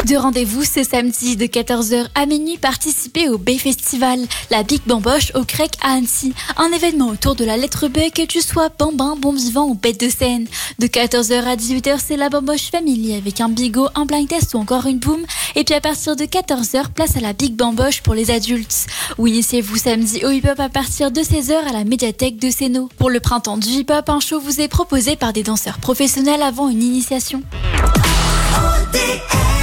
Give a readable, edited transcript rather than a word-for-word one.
De rendez-vous ce samedi de 14h à minuit, participez au B-Festival, la Big Bamboche au Crec à Annecy. Un événement autour de la lettre B, que tu sois bambin, bon vivant ou bête de scène. De 14h à 18h, c'est la Bamboche Family avec un bigot, un blind test ou encore une boom. Et puis à partir de 14h, place à la Big Bamboche pour les adultes. Ou initiez-vous samedi au hip-hop à partir de 16h à la médiathèque de Sénaux. Pour le printemps du hip-hop, un show vous est proposé par des danseurs professionnels avant une initiation. ODS